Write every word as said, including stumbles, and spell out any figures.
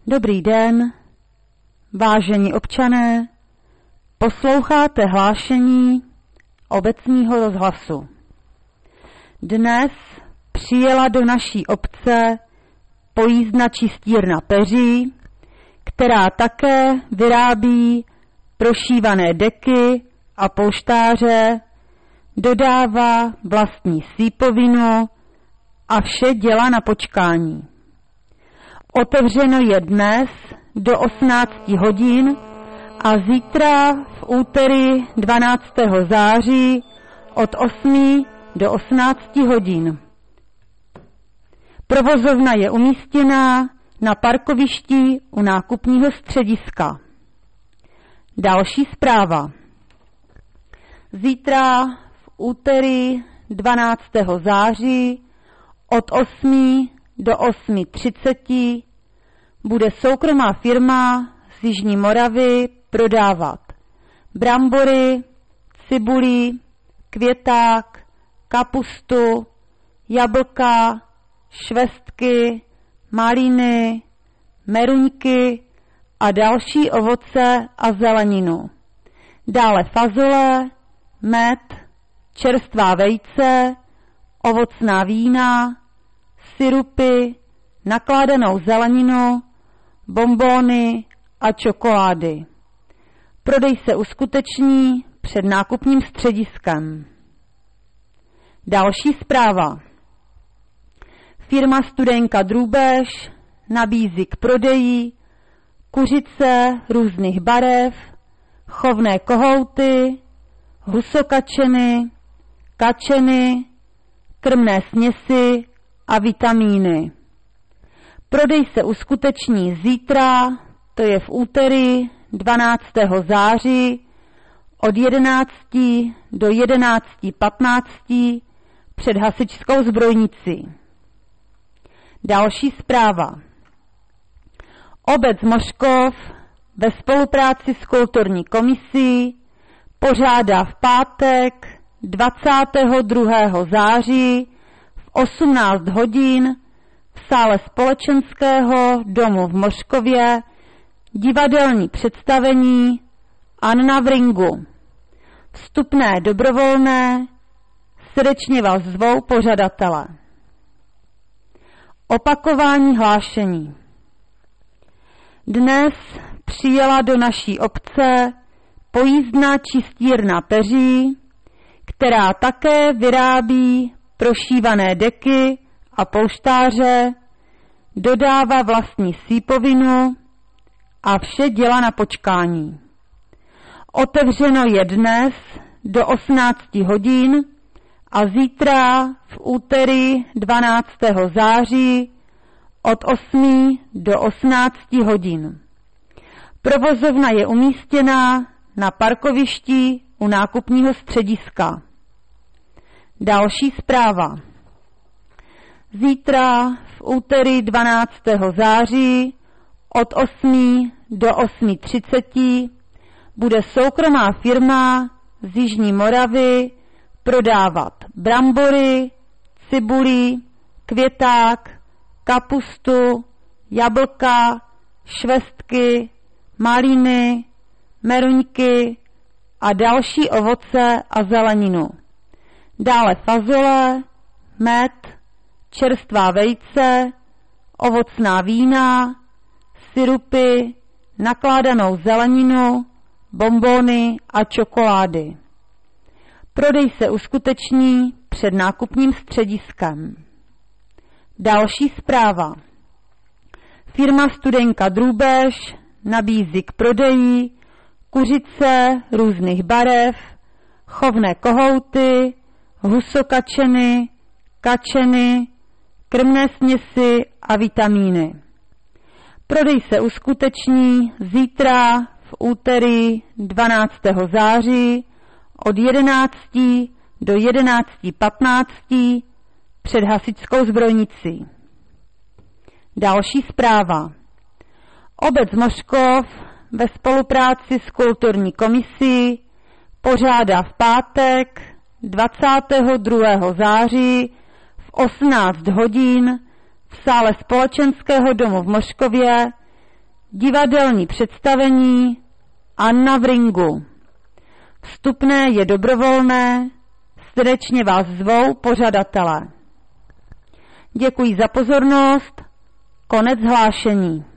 Dobrý den, vážení občané, posloucháte hlášení obecního rozhlasu. Dnes přijela do naší obce pojízdna čistírna peří, která také vyrábí prošívané deky a polštáře, dodává vlastní sýpovinu a vše dělá na počkání. Otevřeno je dnes do osmnácti hodin a zítra v úterý dvanáctého září od osmi do osmnácti hodin. Provozovna je umístěná na parkovišti u nákupního střediska. Další zpráva. Zítra v úterý dvanáctého září od osmi do osmi třicet bude soukromá firma z Jižní Moravy prodávat brambory, cibuli, květák, kapustu, jablka, švestky, maliny, meruňky a další ovoce a zeleninu. Dále fazole, med, čerstvá vejce, ovocná vína, sirupy, nakládanou zeleninu, bonbóny a čokolády. Prodej se uskuteční před nákupním střediskem. Další zpráva. Firma Studenka Drůbež nabízí k prodeji kuřice různých barev, chovné kohouty, husokačeny, kačeny, krmné směsi a vitamíny. Prodej se uskuteční zítra, to je v úterý dvanáctého září od jedenácti do jedenácti patnácti před hasičskou zbrojnicí. Další zpráva. Obec Mořkov ve spolupráci s kulturní komisí pořádá v pátek dvacátého druhého září v osmnáct hodin v sále společenského domu v Mořkově divadelní představení Anna v ringu. Vstupné dobrovolné, srdečně vás zvou pořadatele. Opakování hlášení. Dnes přijela do naší obce pojízdna čistírna peří, která také vyrábí prošívané deky a polštáře, dodává vlastní sýpovinu a vše dělá na počkání. Otevřeno je dnes do osmnácti hodin a zítra v úterý dvanáctého září od osmi do osmnácti hodin. Provozovna je umístěná na parkovišti u nákupního střediska. Další zpráva. Zítra v úterý dvanáctého září od osmi do osmi třicet bude soukromá firma z Jižní Moravy prodávat brambory, cibuli, květák, kapustu, jablka, švestky, maliny, meruňky a další ovoce a zeleninu. Dále fazole, med, čerstvá vejce, ovocná vína, sirupy, nakládanou zeleninu, bonbóny a čokolády. Prodej se uskuteční před nákupním střediskem. Další zpráva. Firma Studenka Drůbež nabízí k prodeji kuřice různých barev, chovné kohouty, husokačeny, kačeny, krmné směsi a vitamíny. Prodej se uskuteční zítra v úterý dvanáctého září od jedenácti do jedenácti patnácti před hasičskou zbrojnicí. Další zpráva. Obec Mořkov ve spolupráci s kulturní komisí pořádá v pátek dvacátého druhého září v osmnáct hodin v sále společenského domu v Mořkově Divadelní představení Anna v ringu. Vstupné je dobrovolné, srdečně vás zvou pořadatelé. Děkuji za pozornost, konec hlášení.